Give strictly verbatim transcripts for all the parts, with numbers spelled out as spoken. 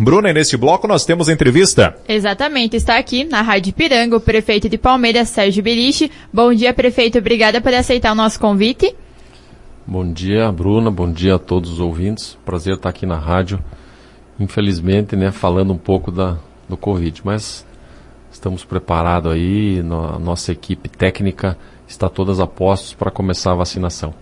Bruna, e neste bloco nós temos entrevista. Exatamente, está aqui na Rádio Ipiranga o prefeito de Palmeiras, Sérgio Beliche. Bom dia, prefeito, obrigada por aceitar o nosso convite. Bom dia, Bruna, bom dia a todos os ouvintes, prazer estar aqui na rádio, infelizmente, né, falando um pouco da, do Covid, mas estamos preparados aí, a nossa equipe técnica está todas a postos para começar a vacinação.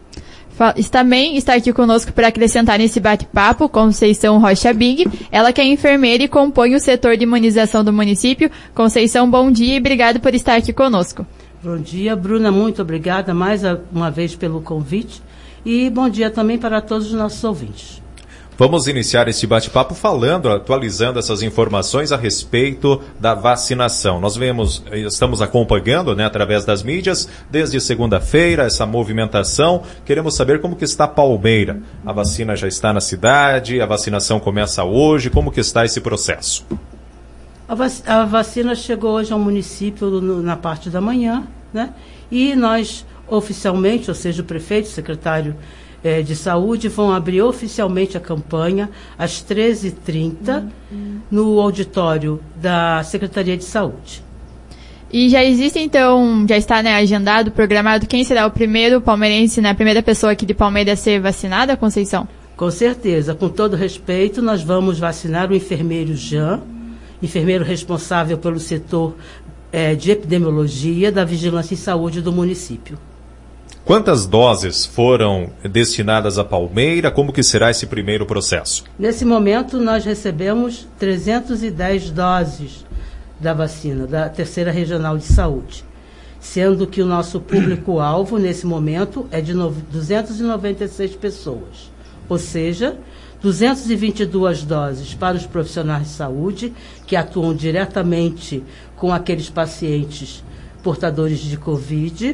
Também está aqui conosco para acrescentar nesse bate-papo Conceição Rocha Big, ela que é enfermeira e compõe o setor de imunização do município. Conceição, bom dia e obrigado por estar aqui conosco. Bom dia, Bruna, muito obrigada mais uma vez pelo convite e bom dia também para todos os nossos ouvintes. Vamos iniciar este bate-papo falando, atualizando essas informações a respeito da vacinação. Nós vemos, estamos acompanhando, né, através das mídias, desde segunda-feira, essa movimentação. Queremos saber como que está Palmeira. A vacina já está na cidade, a vacinação começa hoje, como que está esse processo? A, vac- a vacina chegou hoje ao município no, na parte da manhã, né? E nós, oficialmente, ou seja, o prefeito, o secretário É, de saúde, vão abrir oficialmente a campanha às treze e trinta uhum. no auditório da Secretaria de Saúde. E já existe, então, já está, né, agendado, programado, quem será o primeiro palmeirense, né, a primeira pessoa aqui de Palmeiras a ser vacinada, Conceição? Com certeza, com todo respeito, nós vamos vacinar o enfermeiro Jean, enfermeiro responsável pelo setor é, de epidemiologia da Vigilância em Saúde do município. Quantas doses foram destinadas a Palmeira? Como que será esse primeiro processo? Nesse momento, nós recebemos trezentas e dez doses da vacina, da Terceira Regional de Saúde, sendo que o nosso público-alvo, nesse momento, é de duzentas e noventa e seis pessoas. Ou seja, duzentas e vinte e duas doses para os profissionais de saúde, que atuam diretamente com aqueles pacientes portadores de Covid.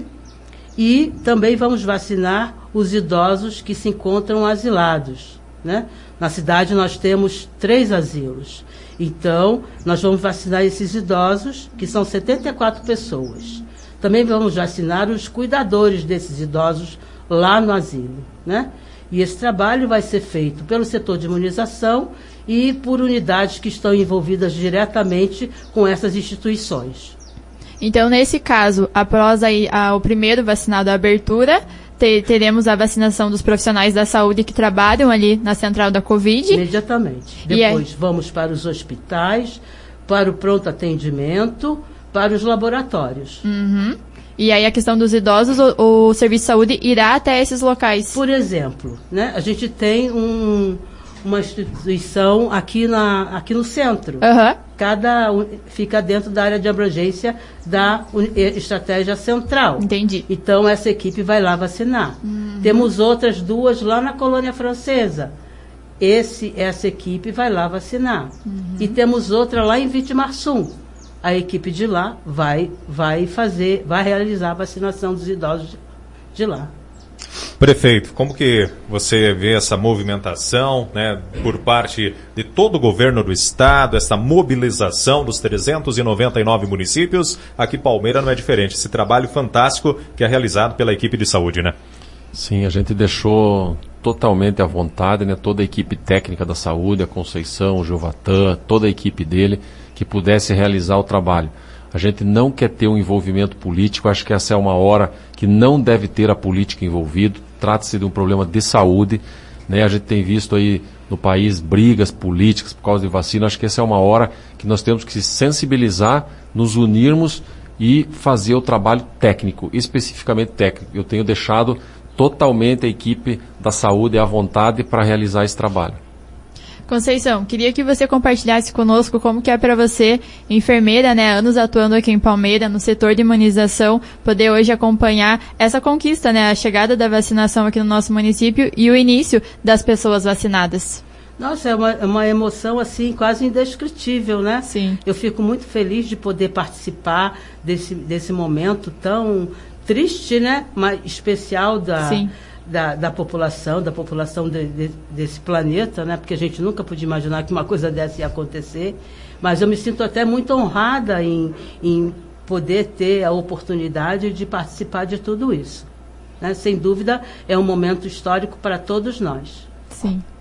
E também vamos vacinar os idosos que se encontram asilados, né? Na cidade nós temos três asilos. Então, nós vamos vacinar esses idosos, que são setenta e quatro pessoas. Também vamos vacinar os cuidadores desses idosos lá no asilo, né? E esse trabalho vai ser feito pelo setor de imunização e por unidades que estão envolvidas diretamente com essas instituições. Então, nesse caso, após aí, a, o primeiro vacinado, a abertura, te, teremos a vacinação dos profissionais da saúde que trabalham ali na central da Covid. Imediatamente. Depois é... vamos para os hospitais, para o pronto atendimento, para os laboratórios. Uhum. E aí a questão dos idosos, o, o serviço de saúde irá até esses locais? Por exemplo, né, a gente tem um, uma instituição aqui, na, aqui no centro. Uhum. Cada um fica dentro da área de abrangência da estratégia central. Entendi. Então, essa equipe vai lá vacinar. Uhum. Temos outras duas lá na colônia francesa. Esse, essa equipe vai lá vacinar. Uhum. E temos outra lá em Vitimarsum. A equipe de lá vai, vai fazer, vai realizar a vacinação dos idosos de, de lá. Prefeito, como que você vê essa movimentação, né, por parte de todo o governo do estado, essa mobilização dos trezentos e noventa e nove municípios? Aqui Palmeira não é diferente, esse trabalho fantástico que é realizado pela equipe de saúde, né? Sim, a gente deixou totalmente à vontade, né, toda a equipe técnica da saúde, a Conceição, o Gilvatan, toda a equipe dele, que pudesse realizar o trabalho. A gente não quer ter um envolvimento político, acho que essa é uma hora que não deve ter a política envolvida. Trata-se de um problema de saúde, né? A gente tem visto aí no país brigas políticas por causa de vacina. Acho que essa é uma hora que nós temos que se sensibilizar, nos unirmos e fazer o trabalho técnico, especificamente técnico. Eu tenho deixado totalmente a equipe da saúde à vontade para realizar esse trabalho. Conceição, queria que você compartilhasse conosco como que é para você, enfermeira, né, anos atuando aqui em Palmeira, no setor de imunização, poder hoje acompanhar essa conquista, né, a chegada da vacinação aqui no nosso município e o início das pessoas vacinadas. Nossa, é uma, é uma emoção, assim, quase indescritível, né? Sim. Eu fico muito feliz de poder participar desse, desse momento tão triste, né, mas especial da... Sim. Da, da população, da população de, de, desse planeta, né? Porque a gente nunca podia imaginar que uma coisa dessa ia acontecer. Mas eu me sinto até muito honrada em, em poder ter a oportunidade de participar de tudo isso. Né? Sem dúvida, é um momento histórico para todos nós. Sim.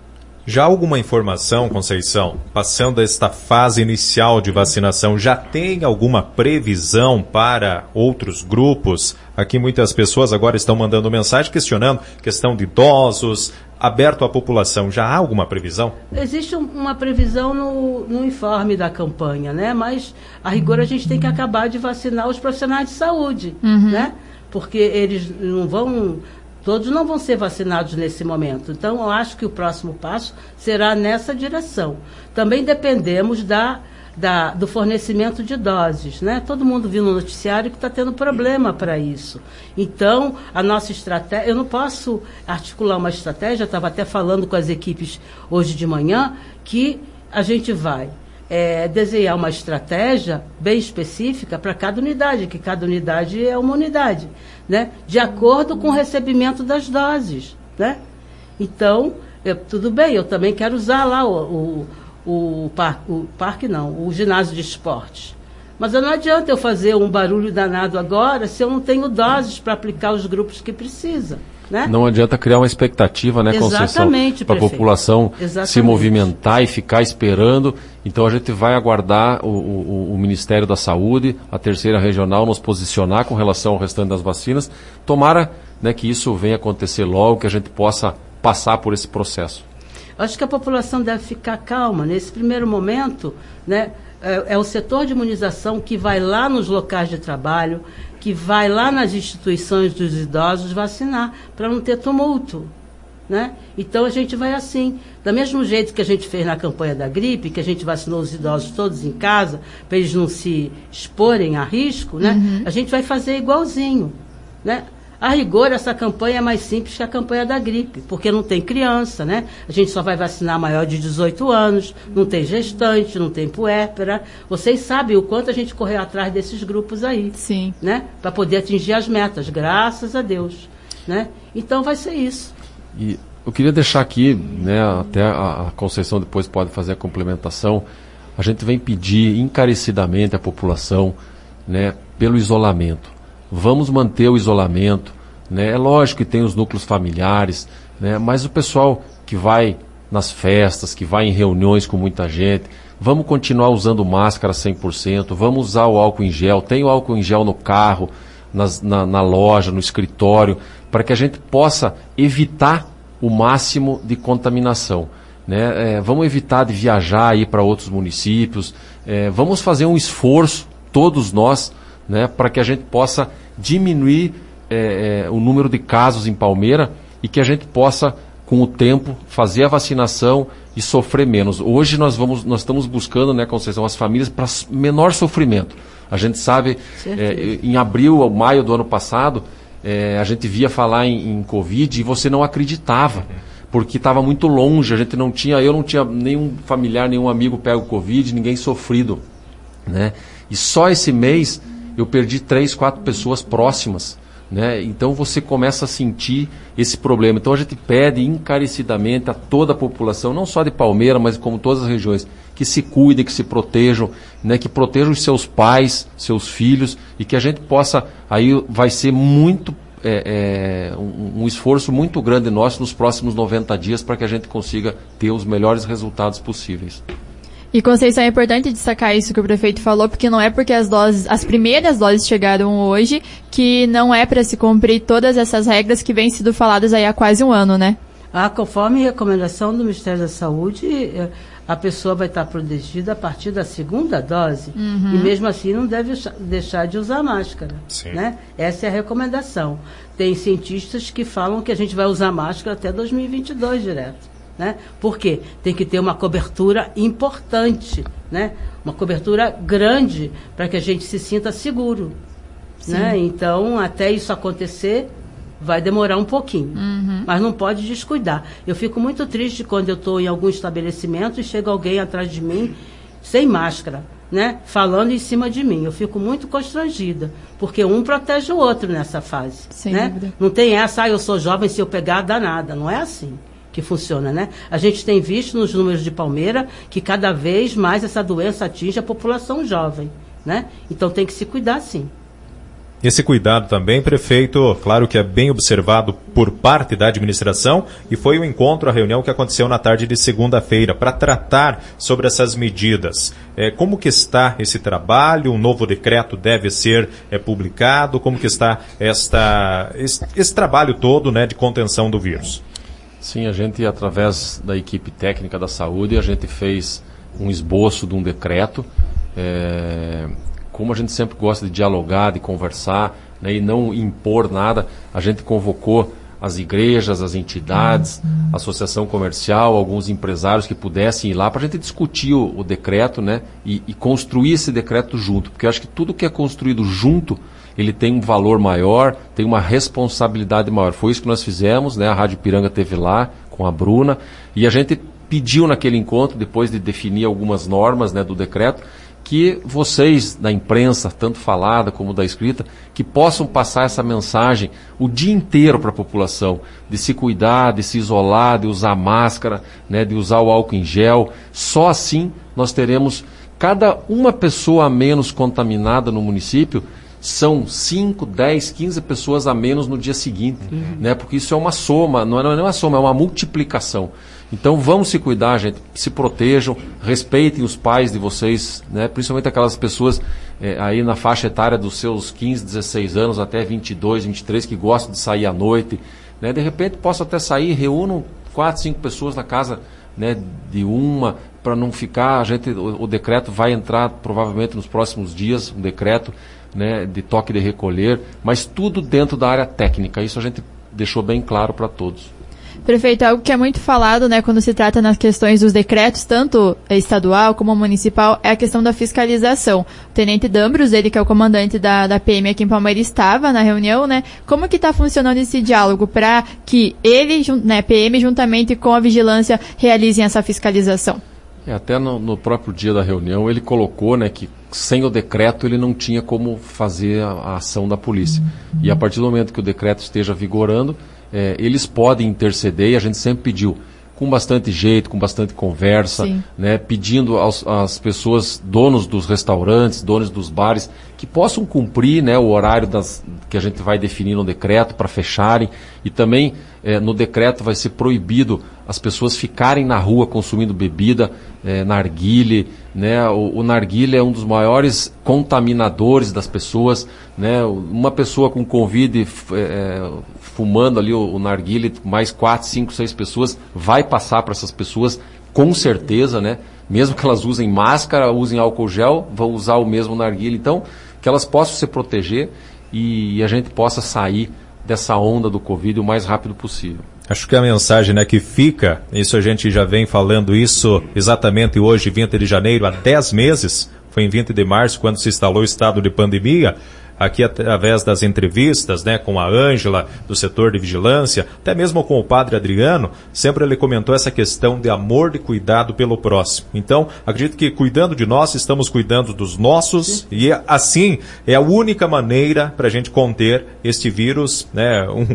Já há alguma informação, Conceição, passando esta fase inicial de vacinação, já tem alguma previsão para outros grupos? Aqui muitas pessoas agora estão mandando mensagem questionando questão de idosos, aberto à população. Já há alguma previsão? Existe uma previsão no, no informe da campanha, né? Mas, a rigor, a gente tem que acabar de vacinar os profissionais de saúde, uhum. né? Porque eles não vão... Todos não vão ser vacinados nesse momento. Então, eu acho que o próximo passo será nessa direção. Também dependemos da, da, do fornecimento de doses, né? Todo mundo viu no noticiário que está tendo problema para isso. Então, a nossa estratégia... Eu não posso articular uma estratégia, eu estava até falando com as equipes hoje de manhã, que a gente vai é, desenhar uma estratégia bem específica para cada unidade, que cada unidade é uma unidade, né? De acordo com o recebimento das doses, né? Então, eu, tudo bem, eu também quero usar lá o, o, o, par, o parque, não, o ginásio de esportes. Mas não adianta eu fazer um barulho danado agora se eu não tenho doses para aplicar os grupos que precisa. Né? Não adianta criar uma expectativa, né, Conceição, para a população Exatamente. se movimentar e ficar esperando. Então a gente vai aguardar o, o, o Ministério da Saúde, a terceira regional, nos posicionar com relação ao restante das vacinas. Tomara, né, que isso venha acontecer logo, que a gente possa passar por esse processo. Acho que a população deve ficar calma. Nesse primeiro momento, né, é, é o setor de imunização que vai lá nos locais de trabalho, que vai lá nas instituições dos idosos vacinar, para não ter tumulto, né? Então a gente vai assim, do mesmo jeito que a gente fez na campanha da gripe, que a gente vacinou os idosos todos em casa, para eles não se exporem a risco, né? Uhum. A gente vai fazer igualzinho, né? A rigor, essa campanha é mais simples que a campanha da gripe, porque não tem criança, né? A gente só vai vacinar maior de dezoito anos, não tem gestante, não tem puérpera. Vocês sabem o quanto a gente correu atrás desses grupos aí. Sim. Né? Para poder atingir as metas, graças a Deus. Né? Então vai ser isso. E eu queria deixar aqui, né, até a, a Conceição depois pode fazer a complementação, a gente vem pedir encarecidamente à população, né, pelo isolamento. Vamos manter o isolamento, né? É lógico que tem os núcleos familiares, né? Mas o pessoal que vai nas festas, que vai em reuniões com muita gente, vamos continuar usando máscara cem por cento, vamos usar o álcool em gel, tem o álcool em gel no carro, nas, na, na loja, no escritório, para que a gente possa evitar o máximo de contaminação. Né? É, vamos evitar de viajar, ir para outros municípios, é, vamos fazer um esforço, todos nós, né, para que a gente possa diminuir é, é, o número de casos em Palmeira e que a gente possa, com o tempo, fazer a vacinação e sofrer menos. Hoje nós, vamos, nós estamos buscando, né, Conceição, as famílias para menor sofrimento. A gente sabe, é, em abril ou maio do ano passado, é, a gente via falar em, em Covid e você não acreditava, porque estava muito longe, a gente não tinha, eu não tinha nenhum familiar, nenhum amigo pego Covid, ninguém sofrido, né? E só esse mês eu perdi três, quatro pessoas próximas, né? Então você começa a sentir esse problema. Então a gente pede encarecidamente a toda a população, não só de Palmeira, mas como todas as regiões, que se cuidem, que se protejam, né? Que protejam os seus pais, seus filhos, e que a gente possa, aí vai ser muito, é, é, um, um esforço muito grande nosso nos próximos noventa dias para que a gente consiga ter os melhores resultados possíveis. E, Conceição, é importante destacar isso que o prefeito falou, porque não é porque as doses, as primeiras doses chegaram hoje, que não é para se cumprir todas essas regras que vêm sido faladas aí há quase um ano, né? Ah, conforme recomendação do Ministério da Saúde, a pessoa vai estar protegida a partir da segunda dose. Uhum. E mesmo assim não deve deixar de usar máscara. Sim. Né? Essa é a recomendação. Tem cientistas que falam que a gente vai usar máscara até dois mil e vinte e dois direto. Né? Por quê? Tem que ter uma cobertura importante, né? Uma cobertura grande para que a gente se sinta seguro. Né? Então, até isso acontecer, vai demorar um pouquinho. Uhum. Mas não pode descuidar. Eu fico muito triste quando eu estou em algum estabelecimento e chega alguém atrás de mim sem máscara, né? Falando em cima de mim. Eu fico muito constrangida, porque um protege o outro nessa fase. Sem né? dúvida. Não tem essa, ah, eu sou jovem, se eu pegar, dá nada. Não é assim que funciona, né? A gente tem visto nos números de Palmeira que cada vez mais essa doença atinge a população jovem, né? Então tem que se cuidar, sim. Esse cuidado também, prefeito, claro que é bem observado por parte da administração, e foi o encontro, a reunião que aconteceu na tarde de segunda-feira, para tratar sobre essas medidas. É, como que está esse trabalho? Um novo decreto deve ser é, publicado? Como que está esta, esse, esse trabalho todo, né, de contenção do vírus? Sim, a gente, através da equipe técnica da saúde, a gente fez um esboço de um decreto. É, como a gente sempre gosta de dialogar, de conversar, né, e não impor nada, a gente convocou as igrejas, as entidades, a associação comercial, alguns empresários que pudessem ir lá para a gente discutir o, o decreto, né, e, e construir esse decreto junto, porque eu acho que tudo que é construído junto, ele tem um valor maior, tem uma responsabilidade maior. Foi isso que nós fizemos, né, a Rádio Ipiranga esteve lá com a Bruna, e a gente pediu naquele encontro, depois de definir algumas normas, né, do decreto, que vocês da imprensa, tanto falada como da escrita, que possam passar essa mensagem o dia inteiro para a população, de se cuidar, de se isolar, de usar máscara, né, de usar o álcool em gel. Só assim nós teremos cada uma pessoa a menos contaminada no município, são cinco, dez, quinze pessoas a menos no dia seguinte, uhum. né, porque isso é uma soma, não é, não é uma soma, é uma multiplicação. Então vamos se cuidar, gente, se protejam, respeitem os pais de vocês, né? Principalmente aquelas pessoas é, aí na faixa etária dos seus quinze, dezesseis anos até vinte e dois, vinte e três, que gostam de sair à noite, né? De repente possam até sair, reúnam quatro, cinco pessoas na casa, né, de uma, para não ficar, a gente, o, o decreto vai entrar provavelmente nos próximos dias, um decreto, né, de toque de recolher, mas tudo dentro da área técnica, isso a gente deixou bem claro para todos. Prefeito, algo que é muito falado, né, quando se trata nas questões dos decretos, tanto estadual como municipal, é a questão da fiscalização. O Tenente Dambros, ele que é o comandante da, da P M aqui em Palmeira, estava na reunião, né? Como que está funcionando esse diálogo para que ele, né, P M, juntamente com a vigilância, realizem essa fiscalização? É, até no, no próprio dia da reunião, ele colocou, né, que sem o decreto ele não tinha como fazer a, a ação da polícia. Uhum. E a partir do momento que o decreto esteja vigorando, É, eles podem interceder, e a gente sempre pediu, com bastante jeito, com bastante conversa, né, pedindo aos, às pessoas, donos dos restaurantes, donos dos bares, que possam cumprir, né, o horário das, que a gente vai definir no decreto para fecharem, e também é, no decreto vai ser proibido as pessoas ficarem na rua consumindo bebida, é, narguile, né, o, o narguile é um dos maiores contaminadores das pessoas, né, uma pessoa com Covid é, fumando ali o, o narguile, mais quatro, cinco, seis pessoas, vai passar para essas pessoas, com certeza, né, mesmo que elas usem máscara, usem álcool gel, vão usar o mesmo narguile, então, que elas possam se proteger e, e a gente possa sair dessa onda do Covid o mais rápido possível. Acho que a mensagem, né, que fica, isso a gente já vem falando isso exatamente hoje, vinte de janeiro, há dez meses, foi em vinte de março, quando se instalou o estado de pandemia, aqui através das entrevistas, né, com a Ângela, do setor de vigilância, até mesmo com o padre Adriano, sempre ele comentou essa questão de amor e cuidado pelo próximo. Então, acredito que cuidando de nós, estamos cuidando dos nossos, e assim é a única maneira para a gente conter este vírus, né, um,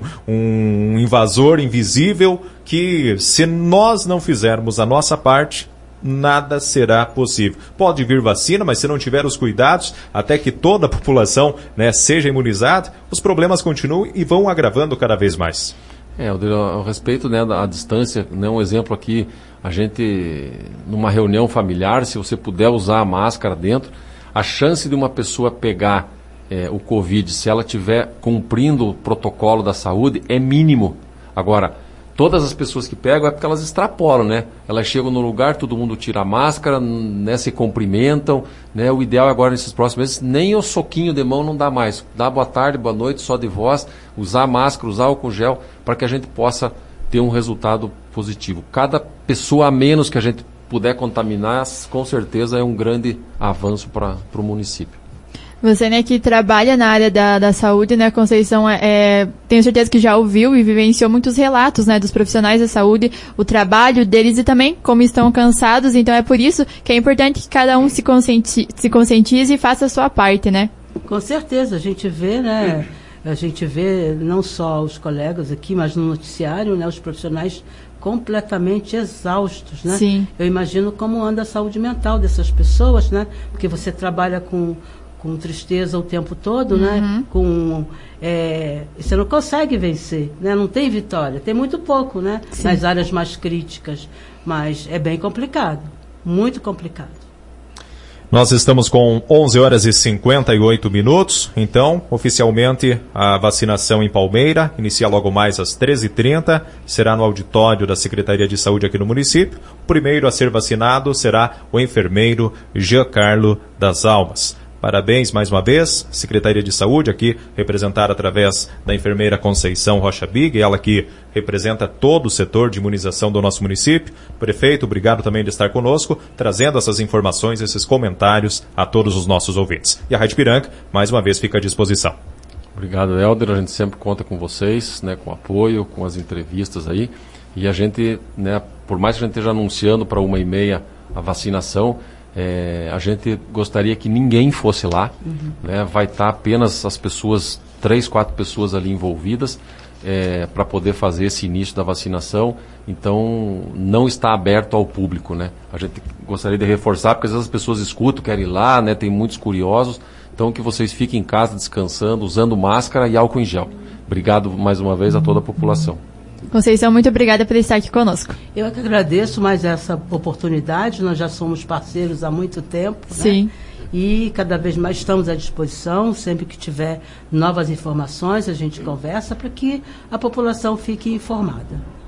um invasor invisível que, se nós não fizermos a nossa parte, nada será possível. Pode vir vacina, mas se não tiver os cuidados, até que toda a população, né, seja imunizada, os problemas continuam e vão agravando cada vez mais. É, a respeito, né, da distância, né, um exemplo aqui, a gente, numa reunião familiar, se você puder usar a máscara dentro, a chance de uma pessoa pegar é, o Covid, se ela estiver cumprindo o protocolo da saúde, é mínimo. Agora, todas as pessoas que pegam é porque elas extrapolam, né? Elas chegam no lugar, todo mundo tira a máscara, né, se cumprimentam, né? O ideal agora, nesses próximos meses, nem o soquinho de mão não dá mais. Dá boa tarde, boa noite, só de voz, usar máscara, usar álcool gel, para que a gente possa ter um resultado positivo. Cada pessoa a menos que a gente puder contaminar, com certeza é um grande avanço para o município. Você, né, que trabalha na área da, da saúde, né, Conceição, é, tenho certeza que já ouviu e vivenciou muitos relatos, né, dos profissionais da saúde, o trabalho deles e também como estão cansados, então é por isso que é importante que cada um se, conscienti- se conscientize e faça a sua parte, né? Com certeza, a gente vê, né, a gente vê não só os colegas aqui, mas no noticiário, né, os profissionais completamente exaustos, né? Sim. Eu imagino como anda a saúde mental dessas pessoas, né, porque você trabalha com com tristeza o tempo todo, uhum. né? Com, é, você não consegue vencer, né? Não tem vitória, tem muito pouco, né? Sim. Nas áreas mais críticas, mas é bem complicado, muito complicado. Nós estamos com onze horas e cinquenta e oito minutos, então, oficialmente, a vacinação em Palmeira inicia logo mais às treze e trinta, será no auditório da Secretaria de Saúde aqui no município. O primeiro a ser vacinado será o enfermeiro Giancarlo das Almas. Parabéns mais uma vez, Secretaria de Saúde, aqui representada através da enfermeira Conceição Rocha Big, ela que representa todo o setor de imunização do nosso município. Prefeito, obrigado também de estar conosco, trazendo essas informações, esses comentários a todos os nossos ouvintes. E a Rádio Piranca, mais uma vez, fica à disposição. Obrigado, Helder. A gente sempre conta com vocês, né, com apoio, com as entrevistas aí. E a gente, né, por mais que a gente esteja anunciando para uma e meia a vacinação, É, a gente gostaria que ninguém fosse lá, uhum. né? Vai estar apenas as pessoas, três, quatro pessoas ali envolvidas é, para poder fazer esse início da vacinação. Então não está aberto ao público, né? A gente gostaria de reforçar, porque às vezes as pessoas escutam, querem ir lá, né? Tem muitos curiosos. Então que vocês fiquem em casa descansando, usando máscara e álcool em gel. Obrigado mais uma vez a toda a população. Conceição, muito obrigada por estar aqui conosco. Eu é que agradeço mais essa oportunidade, nós já somos parceiros há muito tempo, Sim. né? E cada vez mais estamos à disposição, sempre que tiver novas informações a gente conversa para que a população fique informada.